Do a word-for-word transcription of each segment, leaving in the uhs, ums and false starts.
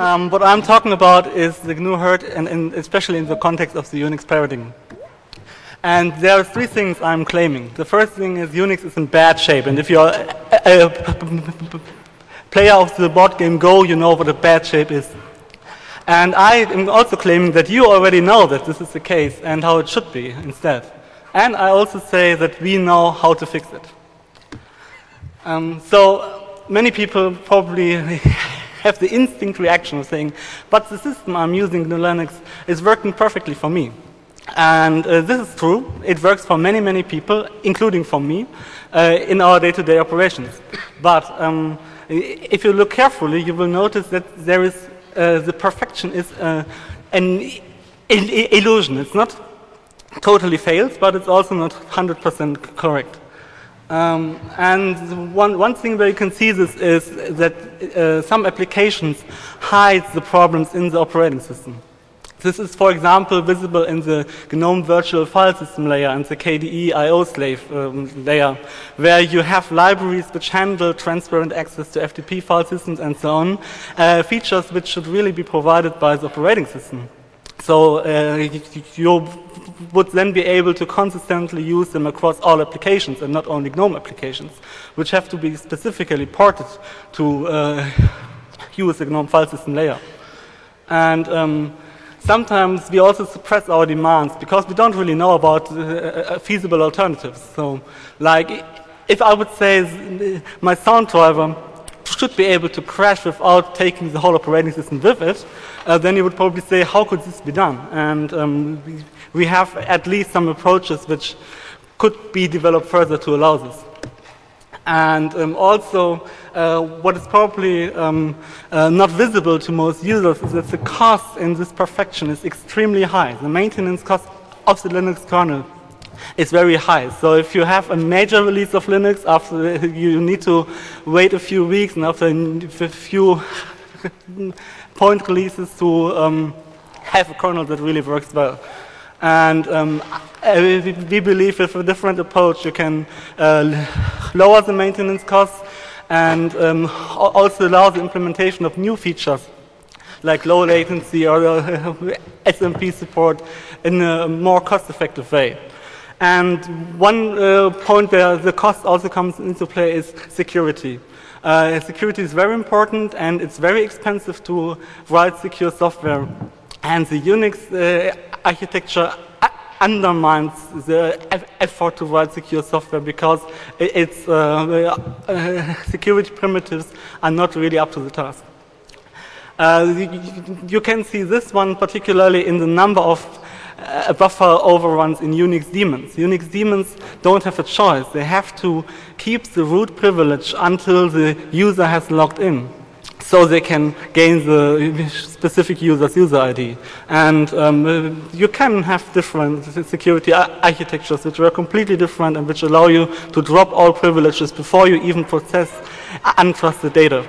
Um, what I'm talking about is the G N U herd, and, and especially in the context of the Unix paradigm. And there are three things I'm claiming. The first thing is Unix is in bad shape, and if you're a, a player of the board game Go, you know what a bad shape is. And I am also claiming that you already know that this is the case and how it should be instead. And I also say that we know how to fix it. Um, so many people probably have the instinct reaction of saying, but the system I'm using, G N U Linux, is working perfectly for me. And uh, this is true. It works for many, many people, including for me, uh, in our day-to-day operations. But um, if you look carefully, you will notice that there is uh, the perfection is uh, an illusion. It's not totally fails, but it's also not one hundred percent correct. Um, and one, one thing where you can see this is that uh, some applications hide the problems in the operating system. This is, for example, visible in the GNOME virtual file system layer and the K D E I O slave um, layer, where you have libraries which handle transparent access to F T P file systems and so on, uh, features which should really be provided by the operating system. So uh, you would then be able to consistently use them across all applications and not only GNOME applications, which have to be specifically ported to uh, use the GNOME file system layer. And um, sometimes we also suppress our demands because we don't really know about uh, feasible alternatives. So, like, if I would say my sound driver should be able to crash without taking the whole operating system with it, uh, then you would probably say, how could this be done? And um, we, we have at least some approaches which could be developed further to allow this. And um, also, uh, what is probably um, uh, not visible to most users is that the cost in this perfection is extremely high. The maintenance cost of the Linux kernel is very high. So if you have a major release of Linux, after you need to wait a few weeks, and after a few point releases to um, have a kernel that really works well. And um, we believe with a different approach you can uh, lower the maintenance costs and um, also allow the implementation of new features like low latency or uh, S M P support in a more cost-effective way. And one uh, point where the cost also comes into play is security. Uh, security is very important, and it's very expensive to write secure software. And the Unix uh, architecture undermines the effort to write secure software because its uh, uh, security primitives are not really up to the task. Uh, you, you can see this one particularly in the number of uh, buffer overruns in Unix daemons. Unix daemons don't have a choice. They have to keep the root privilege until the user has logged in, so they can gain the specific user's user I D. And um, you can have different security architectures which are completely different and which allow you to drop all privileges before you even process untrusted data.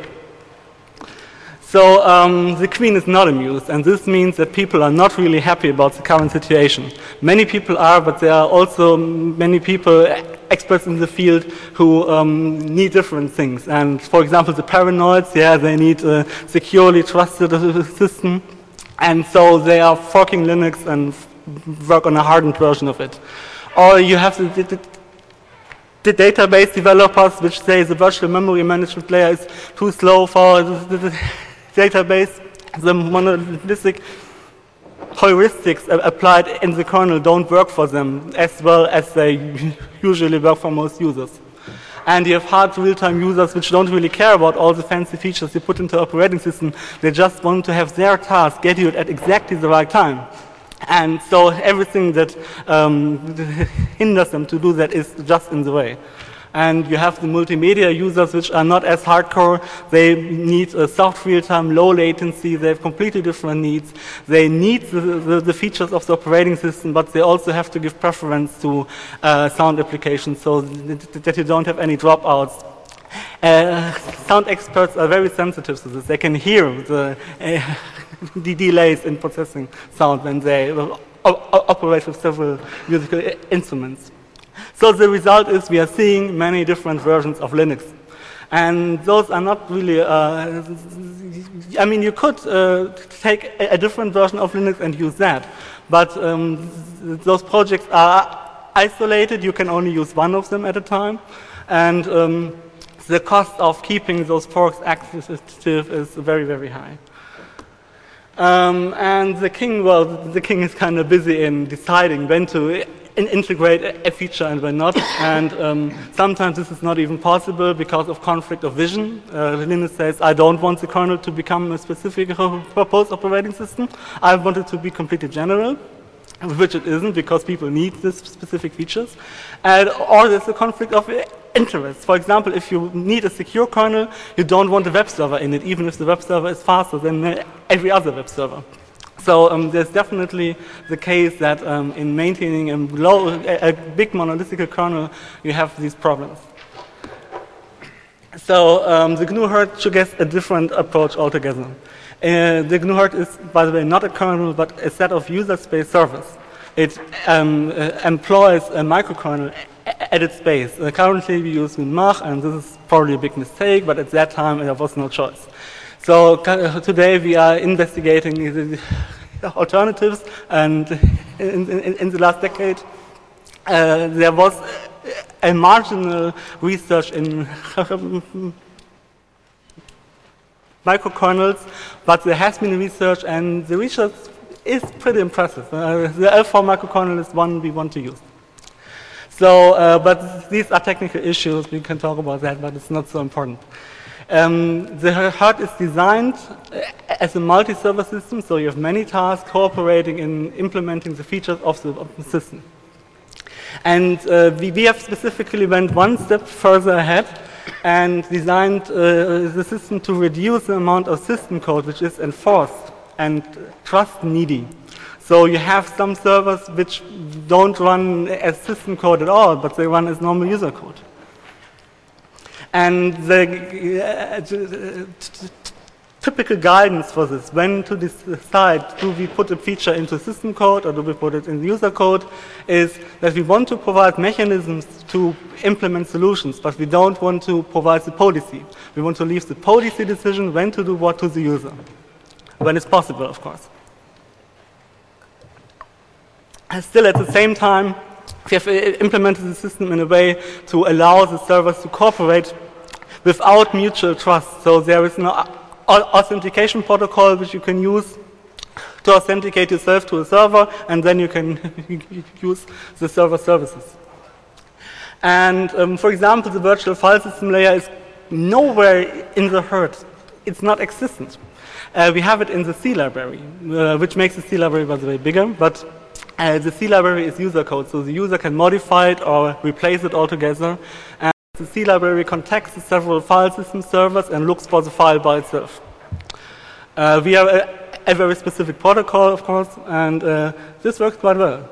So um, the Queen is not amused, and this means that people are not really happy about the current situation. Many people are, but there are also many people, experts in the field, who um, need different things. And for example, the paranoids, yeah, they need a securely trusted system, and so they are forking Linux and work on a hardened version of it. Or you have the, the, the database developers which say the virtual memory management layer is too slow for the, the database. The monolithic heuristics applied in the kernel don't work for them as well as they usually work for most users. And you have hard real-time users which don't really care about all the fancy features you put into the operating system. They just want to have their task scheduled at exactly the right time. And so everything that um, hinders them to do that is just in the way. And you have the multimedia users which are not as hardcore. They need a soft real-time, low latency. They have completely different needs. They need the, the, the features of the operating system, but they also have to give preference to uh, sound applications so that you don't have any dropouts. Uh, sound experts are very sensitive to this. They can hear the, uh, the delays in processing sound when they uh, operate with several musical instruments. So the result is we are seeing many different versions of Linux. And those are not really, uh, I mean, you could uh, take a, a different version of Linux and use that, but um, those projects are isolated. You can only use one of them at a time, and um, the cost of keeping those forks active is very, very high. Um, and the king, well, the king is kind of busy in deciding when to in integrate a feature and when not, and um, sometimes this is not even possible because of conflict of vision. Uh, Linus says, I don't want the kernel to become a specific proposed operating system. I want it to be completely general, which it isn't because people need these specific features. And, or there's a conflict of interest. For example, if you need a secure kernel, you don't want a web server in it, even if the web server is faster than every other web server. So um, there's definitely the case that um, in maintaining a, low, a, a big monolithic kernel, you have these problems. So um, the G N U Hurt suggests a different approach altogether. Uh, the G N U Hurt is, by the way, not a kernel, but a set of user space servers. It um, uh, employs a microkernel at its base. Uh, currently, we use WinMach, and this is probably a big mistake, but at that time, there was no choice. So uh, today we are investigating the alternatives, and in, in, in the last decade uh, there was a marginal research in microkernels, but there has been research, and the research is pretty impressive. Uh, the L four microkernel is one we want to use. So, uh, but these are technical issues, we can talk about that, but it's not so important. Um, the Hurt is designed as a multi-server system, so you have many tasks cooperating in implementing the features of the, of the system. And uh, we, we have specifically went one step further ahead and designed uh, the system to reduce the amount of system code which is enforced and trust needy. So you have some servers which don't run as system code at all, but they run as normal user code. And the uh, typical guidance for this, when to decide, do we put a feature into system code or do we put it in user code, is that we want to provide mechanisms to implement solutions, but we don't want to provide the policy. We want to leave the policy decision when to do what to the user, when it's possible, of course. And still, at the same time, we have implemented the system in a way to allow the servers to cooperate without mutual trust. So there is no authentication protocol which you can use to authenticate yourself to a server, and then you can use the server services. And um, for example, the virtual file system layer is nowhere in the Hurt. It's not existent. Uh, we have it in the C library, uh, which makes the C library, by the way, bigger, but Uh, the C library is user code, so the user can modify it or replace it altogether. And the C library contacts the several file system servers and looks for the file by itself. Uh, we have a, a very specific protocol, of course, and uh, this works quite well.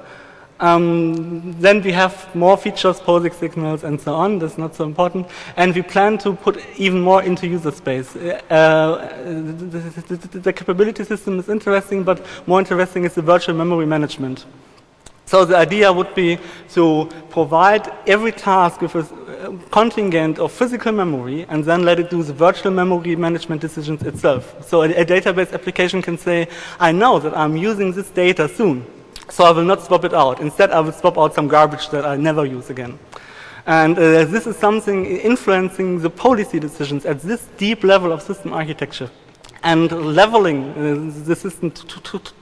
Um, then we have more features, POSIX signals, and so on. That's not so important. And we plan to put even more into user space. Uh, the, the, the, the capability system is interesting, but more interesting is the virtual memory management. So the idea would be to provide every task with a contingent of physical memory and then let it do the virtual memory management decisions itself. So a, a database application can say, I know that I'm using this data soon, so I will not swap it out. Instead, I will swap out some garbage that I never use again. And uh, this is something influencing the policy decisions at this deep level of system architecture and leveling uh, the system to, to, to,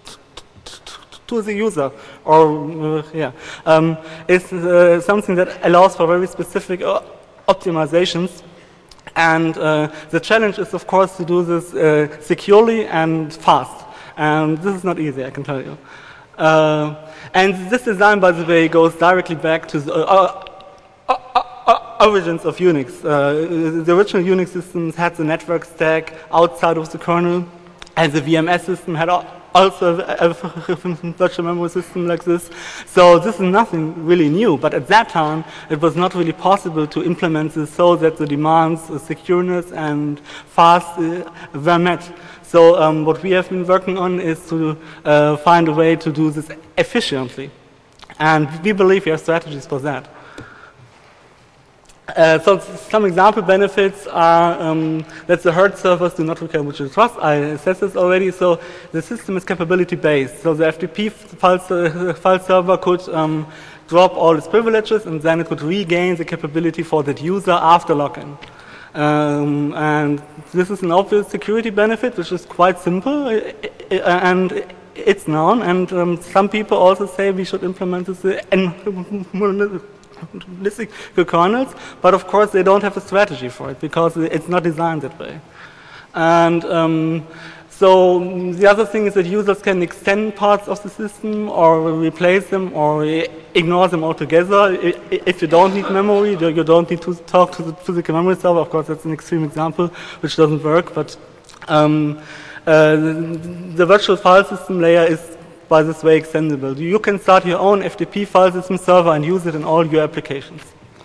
to the user, or uh, yeah, um, is uh, something that allows for very specific uh, optimizations. And uh, the challenge is, of course, to do this uh, securely and fast. And this is not easy, I can tell you. Uh, and this design, by the way, goes directly back to the uh, uh, uh, origins of Unix. Uh, the original Unix systems had the network stack outside of the kernel, and the V M S system had also a virtual memory system like this. So this is nothing really new, but at that time it was not really possible to implement this so that the demands of secureness and fast uh, were met. So um, what we have been working on is to uh, find a way to do this efficiently. And we believe we have strategies for that. Uh, so some example benefits are um, that the herd servers do not require mutual trust. I said this already. So the system is capability based. So the F T P file, uh, file server could um, drop all its privileges, and then it could regain the capability for that user after login. Um, and this is an obvious security benefit, which is quite simple, and it's known. And um, some people also say we should implement this in monolithic kernels, but of course they don't have a strategy for it because it's not designed that way. And um, so the other thing is that users can extend parts of the system or replace them or ignore them altogether. If you don't need memory, you don't need to talk to the physical memory server. Of course, that's an extreme example which doesn't work, but um, uh, the virtual file system layer is by this way extendable. You can start your own F T P file system server and use it in all your applications.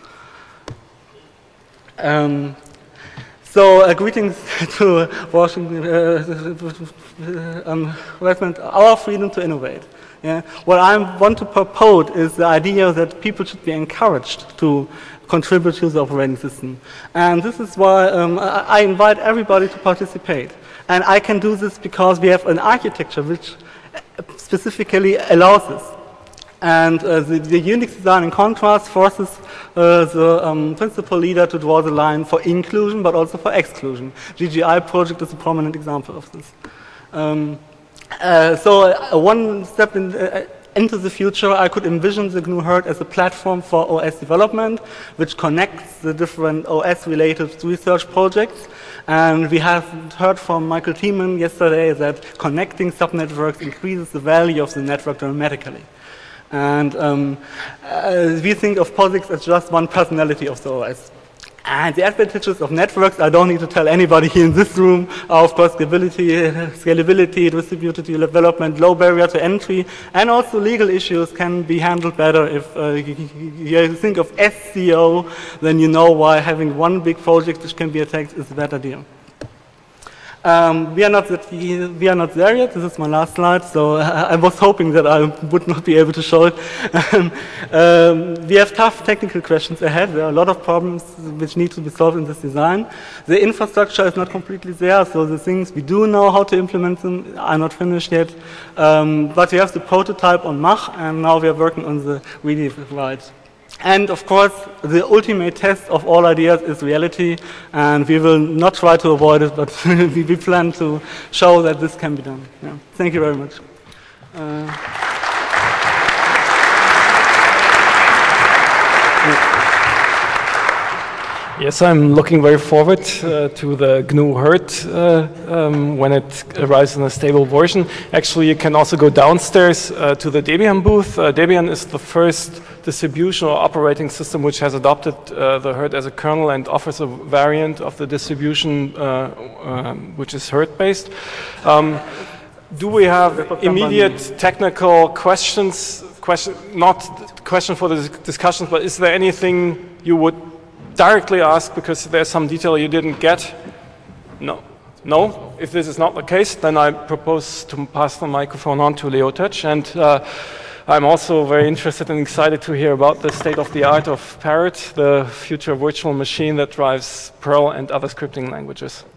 Um, so uh, greetings to Washington, uh, um, our freedom to innovate. Yeah? What I want to propose is the idea that people should be encouraged to contribute to the operating system. And this is why um, I, I invite everybody to participate. And I can do this because we have an architecture which specifically allows this. And uh, the, the Unix design, in contrast, forces uh, the um, principal leader to draw the line for inclusion, but also for exclusion. G G I project is a prominent example of this. Um, uh, so uh, one step in, uh, into the future, I could envision the G N U Herd as a platform for O S development, which connects the different O S-related research projects. And we have heard from Michael Thiemann yesterday that connecting subnetworks increases the value of the network dramatically. And um, uh, we think of POSIX as just one personality of the O S. And the advantages of networks, I don't need to tell anybody here in this room, are of course scalability, scalability, distributed development, low barrier to entry, and also legal issues can be handled better. If uh, you think of S C O, then you know why having one big project which can be attacked is a better deal. Um, we are not that, we are not there yet. This is my last slide, so I, I was hoping that I would not be able to show it. um, we have tough technical questions ahead. There are a lot of problems which need to be solved in this design. The infrastructure is not completely there, so the things we do know how to implement them are not finished yet. Um, but we have the prototype on Mach, and now we are working on the really right. And of course, the ultimate test of all ideas is reality, and we will not try to avoid it, but we plan to show that this can be done. Yeah. Thank you very much. Uh, Yes, I'm looking very forward uh, to the G N U Herd uh, um, when it arrives in a stable version. Actually, you can also go downstairs uh, to the Debian booth. Uh, Debian is the first distribution or operating system which has adopted uh, the Herd as a kernel and offers a variant of the distribution uh, um, which is Herd-based. Um, do we have immediate technical questions? Question, not question for the discussions, but is there anything you would directly ask because there's some detail you didn't get? No. No? If this is not the case, then I propose to pass the microphone on to Leotaj. And uh, I'm also very interested and excited to hear about the state-of-the-art of Parrot, the future virtual machine that drives Perl and other scripting languages.